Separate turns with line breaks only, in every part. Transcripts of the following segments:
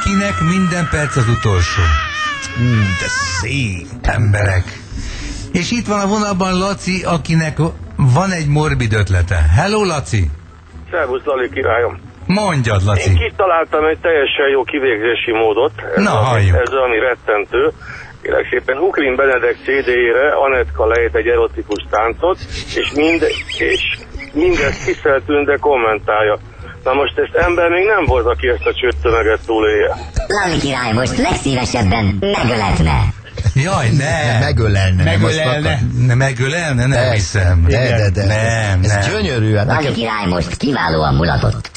akinek minden perc az utolsó.
De szép.
Emberek. És itt van a vonalban Laci, akinek van egy morbid ötlete. Hello, Laci!
Szervusz, Lali királyom!
Mondjad, Laci!
Én kitaláltam egy teljesen jó kivégzési módot. Ez ami rettentő. Kérlek szépen, Ugrin Benedek CD-jére Anetka lejt egy erotikus táncot, és mindezt Kissel Tünde kommentálja. Na most ezt ember még nem volt, aki ezt a csőttömeget túlélje.
Lali király most legszívesebben megöletne.
Jaj, ne!
Megölelne.
Megölelne? Nem hiszem.
De.
Nem.
Ez gyönyörű.
Lali király most kiválóan mulatott.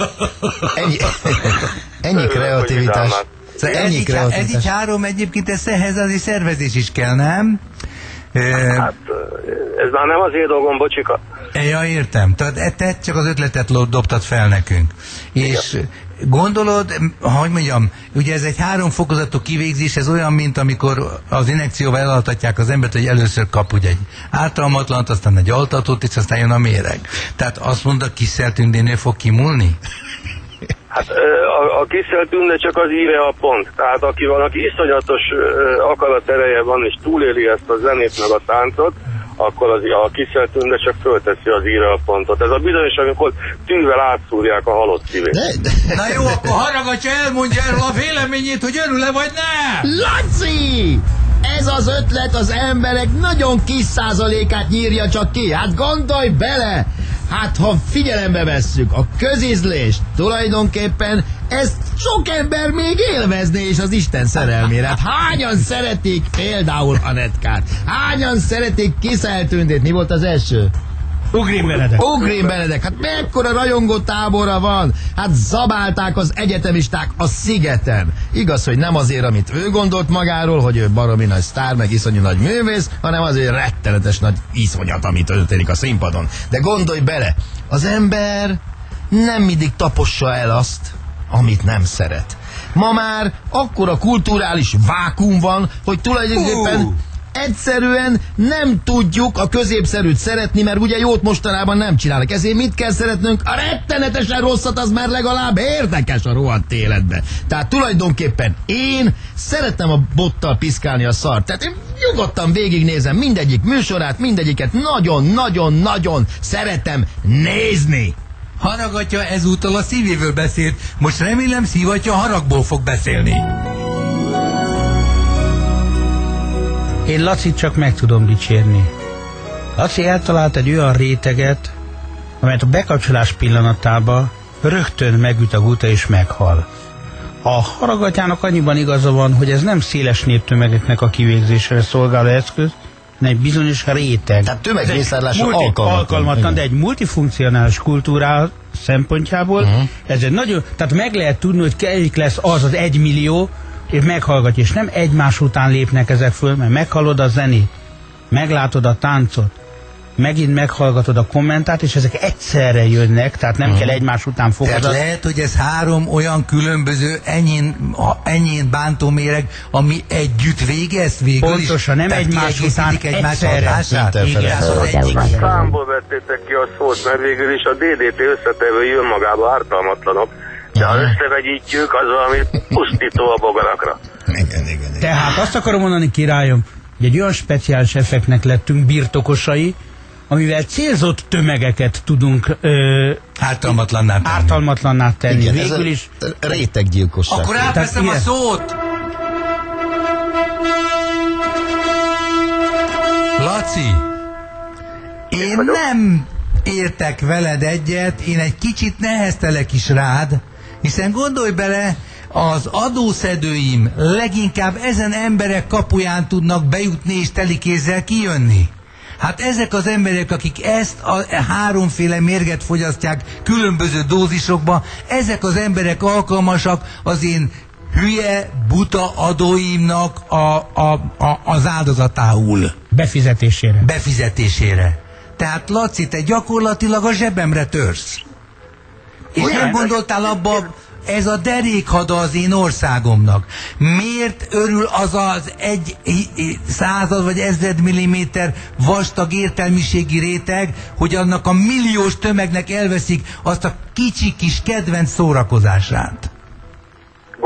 Ennyi kreativitás.
Ez így három egyébként, ehhez azért szervezés is kell, nem?
Hát, ez már nem az én dolgom, bocsika.
Ja, értem. Tehát te csak az ötletet dobtad fel nekünk. És gondolod, hogy mondjam, ugye ez egy 3 fokozatú kivégzés, ez olyan, mint amikor az injekcióval elaltatják az embert, hogy először kap ugye egy ártalmatlant, aztán egy altatót, és aztán jön a méreg. Tehát azt mondod, a Kissel Tündénél fog kimúlni?
Hát a Kissel Tünde csak az íre a pont. Tehát aki iszonyatos akaratereje van, és túléli ezt a zenét meg a táncot, akkor a Kissel Tünde csak fölteszi az íre a pontot. Ez a bizonyos, amikor tűvel átszúrják a halott szívét.
Na jó, akkor haragatja, elmondja erről a véleményét, hogy örül-e vagy nem!
Laci! Ez az ötlet az emberek nagyon kis százalékát nyírja csak ki. Hát gondolj bele! Hát ha figyelembe vesszük a közízlést, tulajdonképpen ezt sok ember még élvezné is az Isten szerelmére. Hát hányan szeretik például Anetkát? Hányan szeretik Kissel Tündét? Mi volt az első?
Ugrin Benedek.
Hát mekkora rajongó tábora van? Hát zabálták az egyetemisták a szigeten. Igaz, hogy nem azért, amit ő gondolt magáról, hogy ő baromi nagy sztár, meg iszonyú nagy művész, hanem azért rettenetes nagy iszonyat, amit történik a színpadon. De gondolj bele, az ember nem mindig tapossa el azt, amit nem szeret. Ma már akkora kulturális vákuum van, hogy tulajdonképpen egyszerűen nem tudjuk a középszerűt szeretni, mert ugye jót mostanában nem csinálnak. Ezért mit kell szeretnünk? A rettenetesen rosszat, az már legalább érdekes a rohadt életbe. Tehát tulajdonképpen én szeretem a bottal piszkálni a szart. Tehát én nyugodtan végignézem mindegyik műsorát, mindegyiket nagyon-nagyon-nagyon szeretem nézni.
Haragatja ezúttal a szívével beszélt, most remélem Szivatya haragból fog beszélni.
Én Lacit csak meg tudom dicsérni. Laci eltalált egy olyan réteget, amelyet a bekapcsolás pillanatában rögtön megüt a guta és meghal. A Haragatyának annyiban igaza van, hogy ez nem széles néptömegeknek a kivégzésre szolgáló eszköz, hanem egy bizonyos réteg.
Tehát tömegmészárlásra
alkalmatlan, de egy multifunkcionális kultúrá szempontjából ez egy nagyon, tehát meg lehet tudni, hogy kelyik lesz az 1 millió, és meghallgatja, és nem egymás után lépnek ezek föl, mert meghallod a zenét, meglátod a táncot, megint meghallgatod a kommentát, és ezek egyszerre jönnek, tehát nem kell egymás után fogadni.
Tehát lehet, hogy ez 3 olyan különböző enyén bántó méreg, ami együtt végez végül.
Pontosan, nem egymás után egyszerre.
Számból vettétek ki a szót, mert végül is a DDT összetevői önmagában ártalmatlanok. De ha összevegyítjük, az valami pusztító a bogarakra.
Igen.
Tehát azt akarom mondani, királyom, hogy egy olyan speciális effektnek lettünk birtokosai, amivel célzott tömegeket tudunk ártalmatlanná tenni.
Igen,
végül is
réteggyilkosság.
Akkor átveszem a szót! Laci, én nem értek veled egyet, én egy kicsit neheztelek is rád, hiszen gondolj bele, az adószedőim leginkább ezen emberek kapuján tudnak bejutni és telikézzel kijönni. Hát ezek az emberek, akik ezt a 3 mérget fogyasztják különböző dózisokba, ezek az emberek alkalmasak az én hülye, buta adóimnak az áldozatául. Befizetésére. Tehát Laci, te gyakorlatilag a zsebemre törsz. És nem gondoltál abba, ez a derékhada az én országomnak. Miért örül az 1/100 vagy 1000 milliméter vastag értelmiségi réteg, hogy annak a milliós tömegnek elveszik azt a kicsi kis kedvenc szórakozását?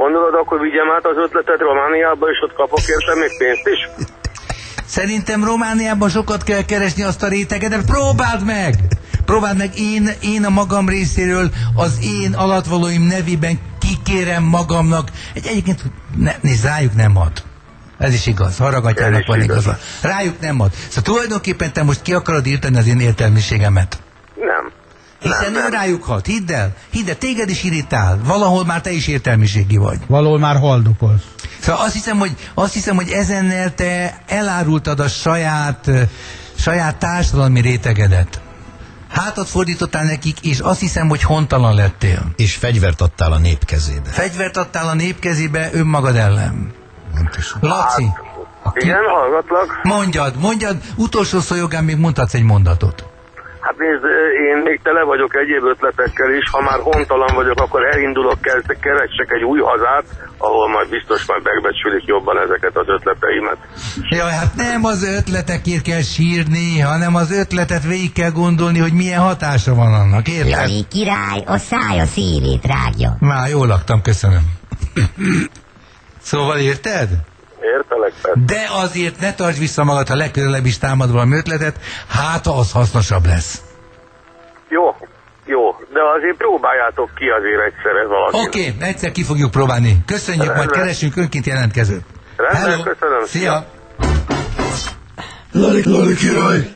Gondolod, akkor vigyem át az ötletet Romániába, és ott kapok érte még pénzt is?
Szerintem Romániában sokat kell keresni azt a réteget, de próbáld meg! Próbáld meg, én a magam részéről az én alatvalóim nevében kikérem magamnak. Egyébként nézd, rájuk nem ad. Ez is igaz, Haragatyának van igaza. Rájuk nem ad. Szóval tulajdonképpen te most ki akarod írtani az én értelmiségemet?
Nem.
Hiszen ő rájuk hat, hidd el, téged is irritál. Valahol már te is értelmiségi vagy.
Valahol már haldokolsz.
Szóval azt hiszem, hogy ezennel te elárultad a saját társadalmi rétegedet. Hátat fordítottál nekik, és azt hiszem, hogy hontalan lettél.
És fegyvert adtál a nép kezébe.
Fegyvert adtál a nép kezébe önmagad ellen. Laci.
Igen, hallgatlak.
Mondjad, utolsó szó jogán még mondhatsz egy mondatot.
Hát nézd, én még tele vagyok egyéb ötletekkel is, ha már hontalan vagyok, akkor elindulok, keresek egy új hazát, ahol majd biztos már megbecsülik jobban ezeket az ötleteimet.
Jaj, hát nem az ötletekért kell sírni, hanem az ötletet végig kell gondolni, hogy milyen hatása van annak, érted?
Jani király, a szája szívét rágja.
Már jól laktam, köszönöm. Szóval érted?
Értelek, persze.
De azért ne tartsd vissza magad, ha legközelebb is támad valami ötletet, hát az hasznosabb lesz.
Jó, de azért próbáljátok ki azért egyszer valakinek.
Oké, egyszer ki fogjuk próbálni. Köszönjük, majd keresünk önként jelentkezőt.
Rendben, köszönöm.
Szia!
Lali király!